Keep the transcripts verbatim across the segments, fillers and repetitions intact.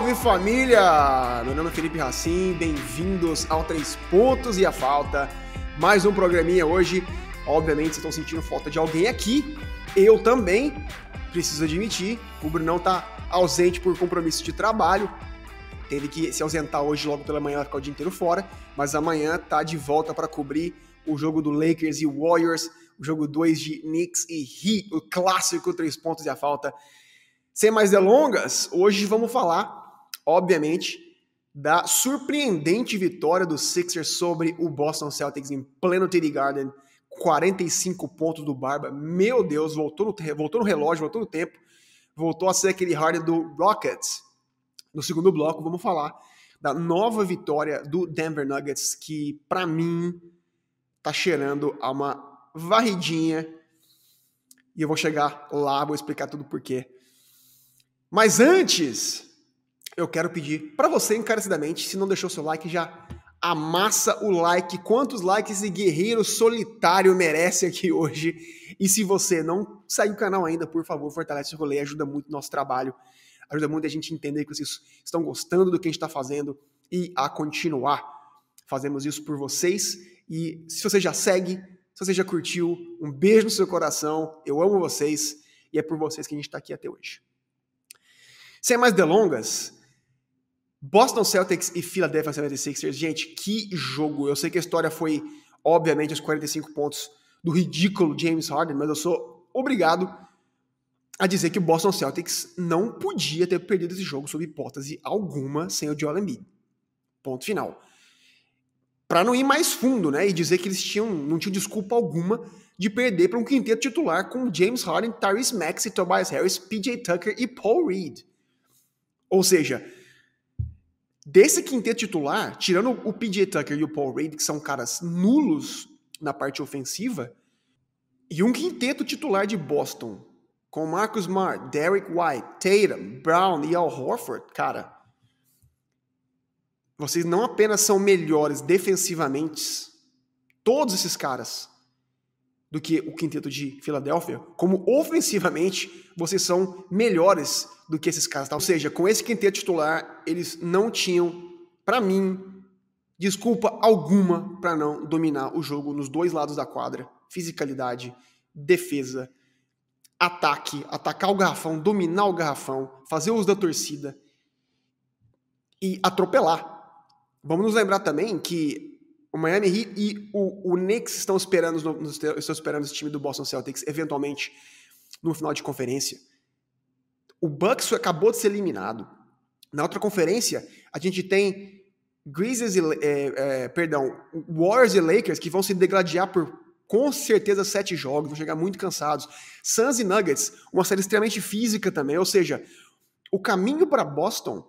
Salve família! Meu nome é Felipe Racim, bem-vindos ao Três Pontos e a Falta. Mais um programinha hoje. Obviamente vocês estão sentindo falta de alguém aqui. Eu também, preciso admitir. O Brunão tá ausente por compromisso de trabalho. Teve que se ausentar hoje logo pela manhã, vai ficar o dia inteiro fora. Mas amanhã tá de volta para cobrir o jogo do Lakers e Warriors. O jogo dois de Knicks e Heat, o clássico Três Pontos e a Falta. Sem mais delongas, hoje vamos falar, obviamente, da surpreendente vitória do Sixers sobre o Boston Celtics em pleno T D Garden, quarenta e cinco pontos do Barba. Meu Deus, voltou no, voltou no relógio, voltou no tempo, voltou a ser aquele Harden do Rockets. No segundo bloco, vamos falar da nova vitória do Denver Nuggets, que, pra mim, tá cheirando a uma varridinha. E eu vou chegar lá, vou explicar tudo por quê. Mas antes, eu quero pedir para você encarecidamente, se não deixou seu like, já amassa o like. Quantos likes esse guerreiro solitário merece aqui hoje? E se você não saiu do canal ainda, por favor, fortalece o rolê, ajuda muito o nosso trabalho, ajuda muito a gente entender que vocês estão gostando do que a gente está fazendo e a continuar. Fazemos isso por vocês. E se você já segue, se você já curtiu, um beijo no seu coração, eu amo vocês e é por vocês que a gente está aqui até hoje. Sem mais delongas, Boston Celtics e Philadelphia setenta e seis ers, gente, que jogo! Eu sei que a história foi, obviamente, os quarenta e cinco pontos do ridículo James Harden, mas eu sou obrigado a dizer que o Boston Celtics não podia ter perdido esse jogo sob hipótese alguma sem o Joel Embiid. Ponto final. Para não ir mais fundo, né, e dizer que eles tinham, não tinham desculpa alguma de perder para um quinteto titular com James Harden, Tyrese Maxey, Tobias Harris, P J Tucker e Paul Reed. Ou seja, desse quinteto titular, tirando o P J Tucker e o Paul Reed, que são caras nulos na parte ofensiva, e um quinteto titular de Boston, com Marcus Smart, Derrick White, Tatum, Brown e Al Horford, cara, vocês não apenas são melhores defensivamente, todos esses caras, do que o quinteto de Filadélfia, como ofensivamente vocês são melhores do que esses caras. Tá? Ou seja, com esse quinteto titular, eles não tinham, pra mim, desculpa alguma para não dominar o jogo nos dois lados da quadra. Fisicalidade, defesa, ataque, atacar o garrafão, dominar o garrafão, fazer uso da torcida e atropelar. Vamos nos lembrar também que o Miami Heat e o, o Knicks estão esperando, estão esperando esse time do Boston Celtics, eventualmente, no final de conferência. O Bucks acabou de ser eliminado. Na outra conferência, a gente tem Grizzlies e, é, é, perdão, Warriors e Lakers, que vão se degladiar por, com certeza, sete jogos, vão chegar muito cansados. Suns e Nuggets, uma série extremamente física também, ou seja, o caminho para Boston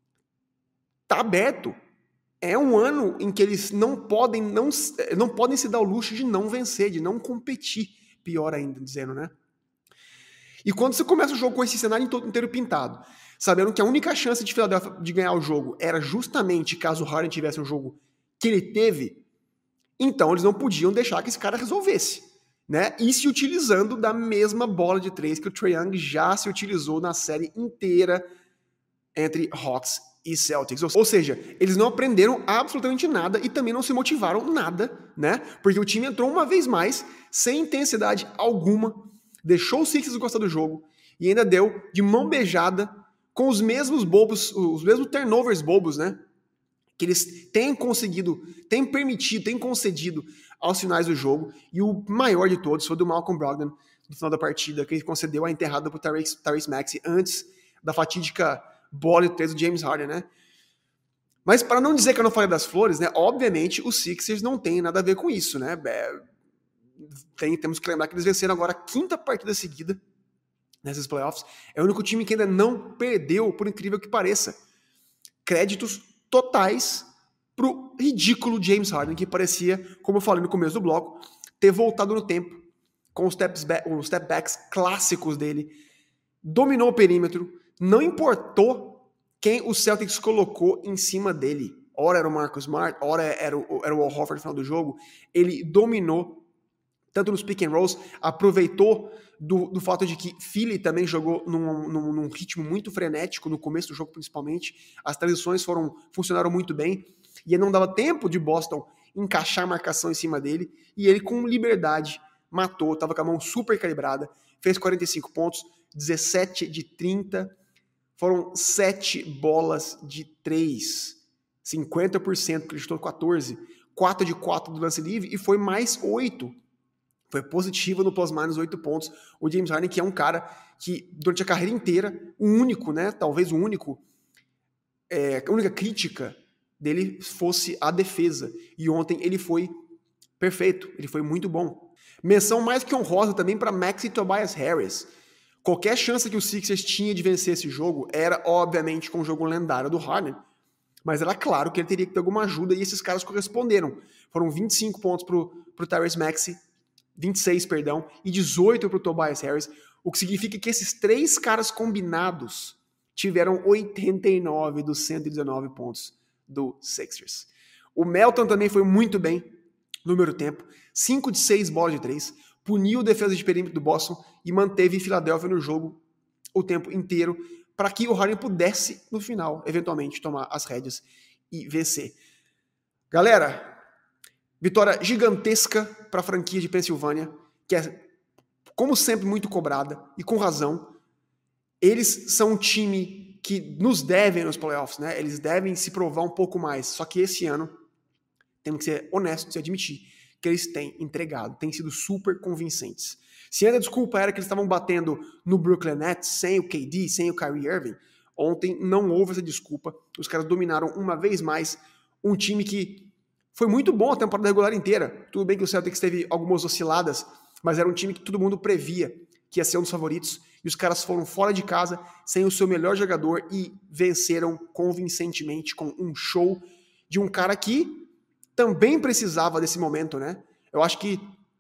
tá aberto. É um ano em que eles não podem, não, não podem se dar o luxo de não vencer, de não competir, pior ainda dizendo, né? E quando você começa o jogo com esse cenário inteiro pintado, sabendo que a única chance de Philadelphia de ganhar o jogo era justamente caso o Harden tivesse um jogo que ele teve, então eles não podiam deixar que esse cara resolvesse, né? E se utilizando da mesma bola de três que o Trae Young já se utilizou na série inteira entre Hawks e Celtics. Ou seja, eles não aprenderam absolutamente nada e também não se motivaram nada, né? Porque o time entrou uma vez mais, sem intensidade alguma, deixou o Sixers gostar do jogo e ainda deu de mão beijada com os mesmos bobos, os mesmos turnovers bobos, né? Que eles têm conseguido, têm permitido, têm concedido aos finais do jogo. E o maior de todos foi do Malcolm Brogdon, no final da partida, que ele concedeu a enterrada pro Tyrese, Tyrese Maxey antes da fatídica bola de três do James Harden, né? Mas para não dizer que eu não falei das flores, né? Obviamente os Sixers não tem nada a ver com isso, né? É, tem, temos que lembrar que eles venceram agora a quinta partida seguida nesses playoffs. É o único time que ainda não perdeu, por incrível que pareça. Créditos totais pro ridículo James Harden, que parecia, como eu falei no começo do bloco, ter voltado no tempo com os step back, os step backs clássicos dele, dominou o perímetro, não importou quem o Celtics colocou em cima dele. Ora era o Marcus Smart, ora era o, era o Al Horford no final do jogo. Ele dominou tanto nos pick and rolls, aproveitou do, do fato de que Philly também jogou num, num, num ritmo muito frenético, no começo do jogo principalmente, as transições foram, funcionaram muito bem, e não dava tempo de Boston encaixar a marcação em cima dele, e ele com liberdade matou, estava com a mão super calibrada, fez quarenta e cinco pontos, dezessete de trinta, foram sete bolas de três, cinquenta por cento, que ele chutou quatorze, quatro de quatro do lance livre, e foi mais oito. Foi positivo no plus-minus oito pontos. O James Harden, que é um cara que, durante a carreira inteira, o único, né, talvez o único, é, a única crítica dele fosse a defesa. E ontem ele foi perfeito, ele foi muito bom. Menção mais que honrosa também para Maxey Tobias Harris. Qualquer chance que o Sixers tinha de vencer esse jogo era, obviamente, com o jogo lendário do Harden, mas era claro que ele teria que ter alguma ajuda, e esses caras corresponderam. Foram vinte e cinco pontos pro, pro Tyrese Maxey, vinte e seis, perdão, e dezoito pro Tobias Harris, o que significa que esses três caras combinados tiveram oitenta e nove dos cento e dezenove pontos do Sixers. O Melton também foi muito bem no primeiro tempo, cinco de seis bolas de três, puniu a defesa de perímetro do Boston e manteve Filadélfia no jogo o tempo inteiro para que o Harden pudesse, no final, eventualmente, tomar as rédeas e vencer. Galera, vitória gigantesca para a franquia de Pensilvânia, que é, como sempre, muito cobrada, e com razão. Eles são um time que nos devem nos playoffs, né? Eles devem se provar um pouco mais. Só que esse ano, temos que ser honestos e admitir que eles têm entregado, têm sido super convincentes. Se ainda a desculpa era que eles estavam batendo no Brooklyn Nets sem o K D, sem o Kyrie Irving, ontem não houve essa desculpa. Os caras dominaram uma vez mais um time que foi muito bom a temporada regular inteira. Tudo bem que o Celtics teve algumas osciladas, mas era um time que todo mundo previa que ia ser um dos favoritos, e os caras foram fora de casa, sem o seu melhor jogador, e venceram convincentemente com um show de um cara que também precisava desse momento, né? Eu acho que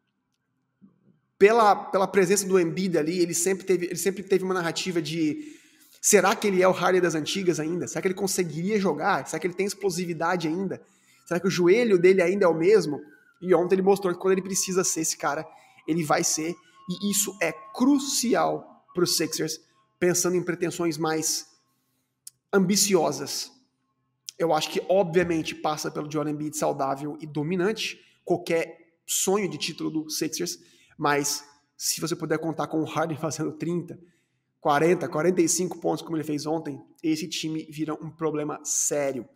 pela, pela presença do Embiid ali, ele sempre, teve, ele sempre teve uma narrativa de será que ele é o Harden das antigas ainda? Será que ele conseguiria jogar? Será que ele tem explosividade ainda? Será que o joelho dele ainda é o mesmo? E ontem ele mostrou que quando ele precisa ser esse cara, ele vai ser. E isso é crucial para os Sixers, pensando em pretensões mais ambiciosas. Eu acho que, obviamente, passa pelo Joel Embiid saudável e dominante, qualquer sonho de título do Sixers, mas se você puder contar com o Harden fazendo trinta, quarenta, quarenta e cinco pontos como ele fez ontem, esse time vira um problema sério.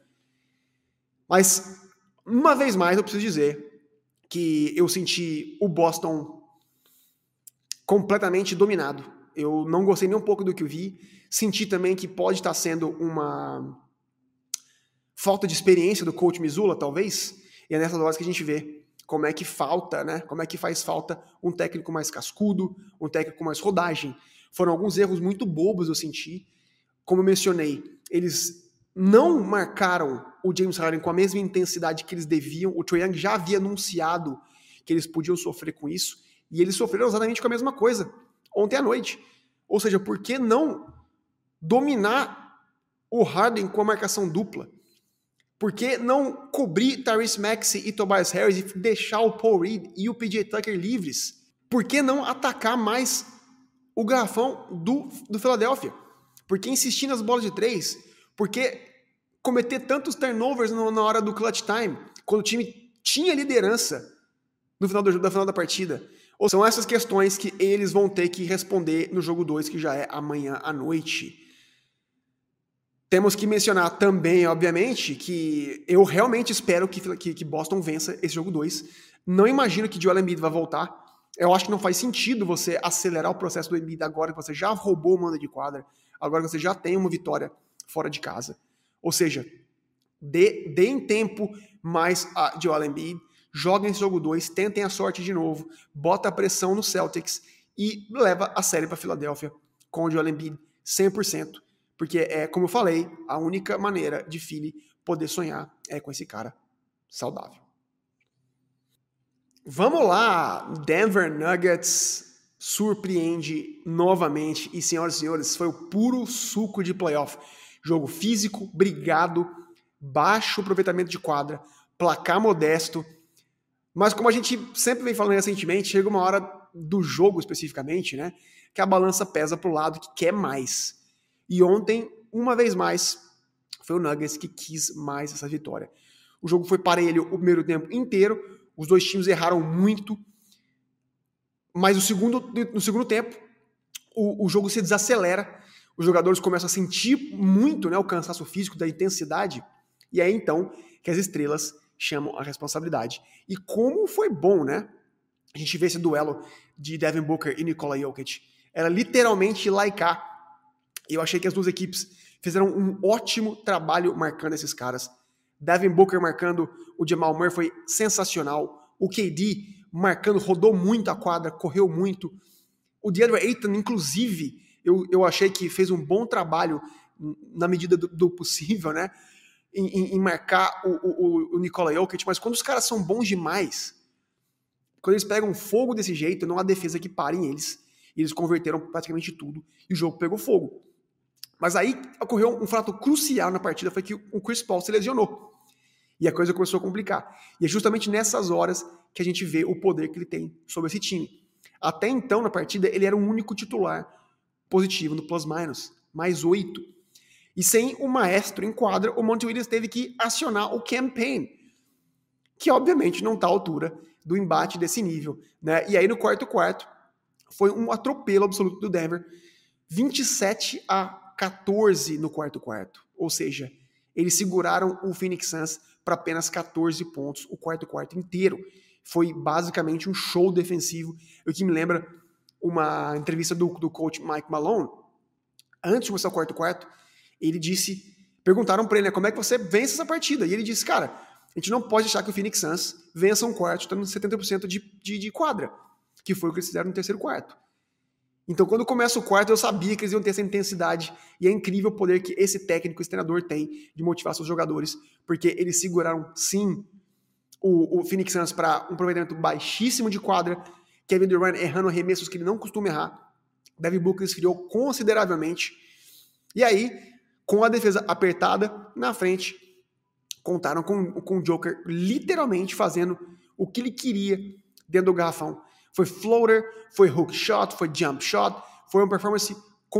Mas, uma vez mais, eu preciso dizer que eu senti o Boston completamente dominado. Eu não gostei nem um pouco do que eu vi. Senti também que pode estar sendo uma falta de experiência do coach Mazzulla, talvez. E é nessas horas que a gente vê como é que falta, né? Como é que faz falta um técnico mais cascudo, um técnico com mais rodagem. Foram alguns erros muito bobos, eu senti. Como eu mencionei, eles não marcaram o James Harden com a mesma intensidade que eles deviam. O Trae Young já havia anunciado que eles podiam sofrer com isso. E eles sofreram exatamente com a mesma coisa ontem à noite. Ou seja, por que não dominar o Harden com a marcação dupla? Por que não cobrir Tyrese Maxey e Tobias Harris e deixar o Paul Reed e o P J Tucker livres? Por que não atacar mais o garrafão do, do Philadelphia? Por que insistir nas bolas de três? Por que cometer tantos turnovers na hora do clutch time, quando o time tinha liderança no final, do, no final da partida? Ou são essas questões que eles vão ter que responder no jogo dois, que já é amanhã à noite. Temos que mencionar também, obviamente, que eu realmente espero que, que, que Boston vença esse jogo dois. Não imagino que Joel Embiid vai voltar. Eu acho que não faz sentido você acelerar o processo do Embiid agora que você já roubou o mando de quadra, agora que você já tem uma vitória fora de casa. Ou seja, dê, deem tempo mais a Joel Embiid, joguem esse jogo dois, tentem a sorte de novo, bota a pressão no Celtics e leva a série para Filadélfia com o Joel Embiid cem por cento. Porque é, como eu falei, a única maneira de Philly poder sonhar é com esse cara saudável. Vamos lá! Denver Nuggets surpreende novamente. E, senhoras e senhores, foi o puro suco de playoff. Jogo físico, brigado, baixo aproveitamento de quadra, placar modesto, Mas como a gente sempre vem falando recentemente, chega uma hora do jogo especificamente, né, que a balança pesa pro lado que quer mais. E ontem, uma vez mais, foi o Nuggets que quis mais essa vitória. O jogo foi parelho o primeiro tempo inteiro, os dois times erraram muito, mas no segundo, no segundo tempo, o, o jogo se desacelera, os jogadores começam a sentir muito, né, o cansaço físico, da intensidade, e é então que as estrelas chamam a responsabilidade. E como foi bom, né? A gente vê esse duelo de Devin Booker e Nikola Jokic. Era literalmente lá e cá. E eu achei que as duas equipes fizeram um ótimo trabalho marcando esses caras. Devin Booker marcando o Jamal Murray foi sensacional. O K D marcando, rodou muito a quadra, correu muito. O DeAndre Ayton, inclusive, eu, eu achei que fez um bom trabalho na medida do, do possível, né? Em, em, em marcar o, o, o Nikola Jokic, mas quando os caras são bons demais, quando eles pegam fogo desse jeito, não há defesa que pare eles. E eles converteram praticamente tudo e o jogo pegou fogo. Mas aí ocorreu um fato crucial na partida, foi que o Chris Paul se lesionou. E a coisa começou a complicar. E é justamente nessas horas que a gente vê o poder que ele tem sobre esse time. Até então, na partida, ele era o único titular positivo no plus-minus, mais oito. E sem o maestro em quadra, o Monty Williams teve que acionar o campaign, que obviamente não está à altura do embate desse nível, né? E aí no quarto quarto foi um atropelo absoluto do Denver, vinte e sete a quatorze no quarto quarto, ou seja, eles seguraram o Phoenix Suns para apenas quatorze pontos o quarto quarto inteiro. Foi basicamente um show defensivo, o que me lembra uma entrevista do, do coach Mike Malone, antes de começar o quarto quarto, ele disse, perguntaram para ele, né, como é que você vence essa partida? E ele disse, cara, a gente não pode achar que o Phoenix Suns vença um quarto estando setenta por cento de, de, de quadra, que foi o que eles fizeram no terceiro quarto. Então, quando começa o quarto, eu sabia que eles iam ter essa intensidade, e é incrível o poder que esse técnico, esse treinador tem de motivar seus jogadores, porque eles seguraram, sim, o, o Phoenix Suns para um aproveitamento baixíssimo de quadra, Kevin Durant errando arremessos que ele não costuma errar, Devin Booker esfriou consideravelmente, e aí, com a defesa apertada na frente, contaram com, com o Joker literalmente fazendo o que ele queria dentro do garrafão. Foi floater, foi hook shot, foi jump shot, foi uma performance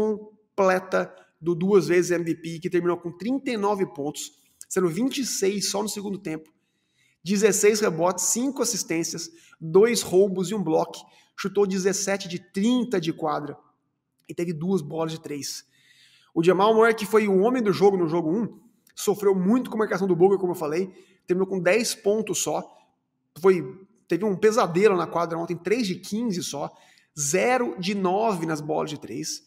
completa do duas vezes M V P, que terminou com trinta e nove pontos, sendo vinte e seis só no segundo tempo, dezesseis rebotes, cinco assistências, dois roubos e um bloco, chutou dezessete de trinta de quadra e teve duas bolas de três. O Jamal Murray, que foi o homem do jogo no jogo um, sofreu muito com a marcação do Booker, como eu falei, terminou com dez pontos só, foi, teve um pesadelo na quadra ontem, três de quinze só, zero de nove nas bolas de três.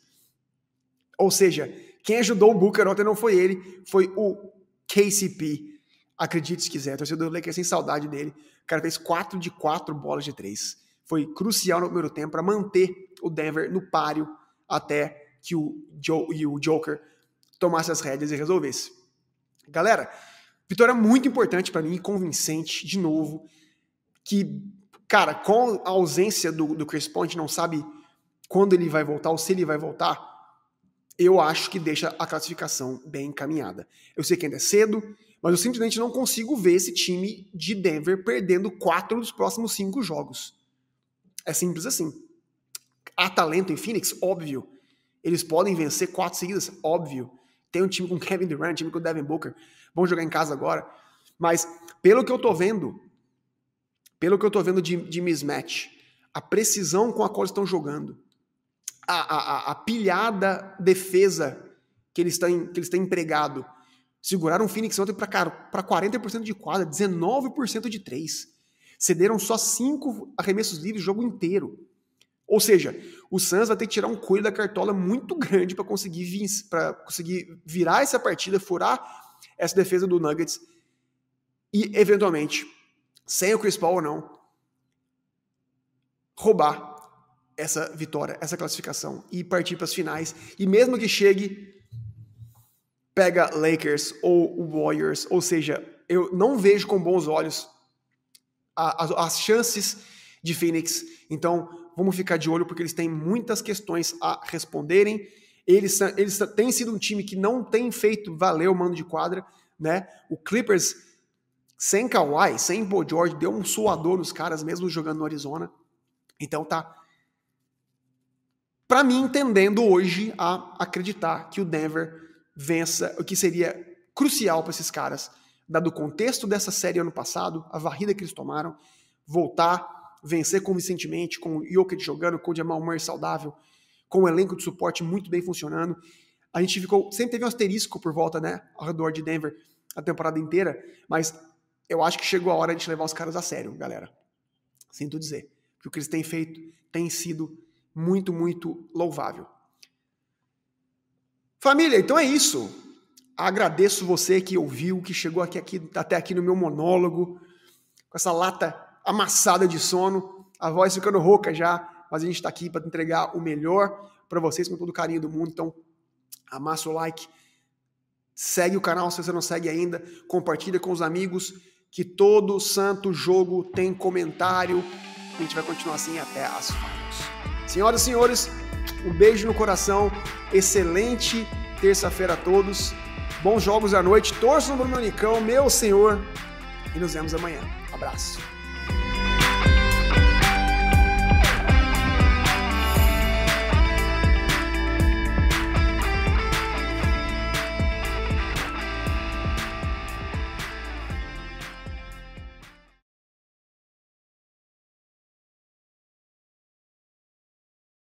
Ou seja, quem ajudou o Booker ontem não foi ele, foi o K C P. Acredite se quiser, o torcedor do Lakers sem saudade dele. O cara fez quatro de quatro bolas de três. Foi crucial no primeiro tempo para manter o Denver no páreo até que o, Joe, e o Joker tomasse as rédeas e resolvesse. Galera, vitória muito importante para mim, convincente, de novo, que, cara, com a ausência do, do Chris Paul, a gente não sabe quando ele vai voltar ou se ele vai voltar, eu acho que deixa a classificação bem encaminhada. Eu sei que ainda é cedo, mas eu simplesmente não consigo ver esse time de Denver perdendo quatro dos próximos cinco jogos. É simples assim. Há talento em Phoenix? Óbvio. Eles podem vencer quatro seguidas? Óbvio. Tem um time com Kevin Durant, um time com Devin Booker. Vão jogar em casa agora. Mas, pelo que eu tô vendo, pelo que eu tô vendo de, de mismatch, a precisão com a qual eles estão jogando, a, a, a pilhada defesa que eles têm, que eles têm empregado, seguraram o Phoenix ontem para quarenta por cento de quadra, dezenove por cento de três. Cederam só cinco arremessos livres o jogo inteiro. Ou seja, o Suns vai ter que tirar um coelho da cartola muito grande para conseguir, vir, conseguir virar essa partida, furar essa defesa do Nuggets e, eventualmente, sem o Chris Paul ou não, roubar essa vitória, essa classificação e partir para as finais. E mesmo que chegue, pega Lakers ou Warriors, ou seja, eu não vejo com bons olhos a, a, as chances de Phoenix. Então, vamos ficar de olho porque eles têm muitas questões a responderem. Eles, eles têm sido um time que não tem feito valer o mando de quadra, né? O Clippers sem Kawhi, sem Paul George, deu um suador nos caras, mesmo jogando no Arizona. Então tá, pra mim, entendendo hoje a acreditar que o Denver vença, o que seria crucial para esses caras, dado o contexto dessa série ano passado, a varrida que eles tomaram, voltar, vencer convincentemente, com o Jokic jogando, com o Jamal Murray saudável, com o elenco de suporte muito bem funcionando. A gente ficou, sempre teve um asterisco por volta, né, ao redor de Denver a temporada inteira, mas eu acho que chegou a hora de levar os caras a sério, galera. Sinto dizer. Porque o que eles têm feito tem sido muito, muito louvável. Família, então é isso. Agradeço você que ouviu, que chegou aqui, aqui, até aqui no meu monólogo, com essa lata amassada de sono, a voz ficando rouca já, mas a gente está aqui para entregar o melhor para vocês com todo o carinho do mundo. Então, amassa o like, segue o canal se você não segue ainda, compartilha com os amigos, que todo santo jogo tem comentário. A gente vai continuar assim até as finals. Senhoras e senhores, um beijo no coração, excelente terça-feira a todos, bons jogos à noite, torçam no Dominicão, meu senhor, e nos vemos amanhã. Abraço.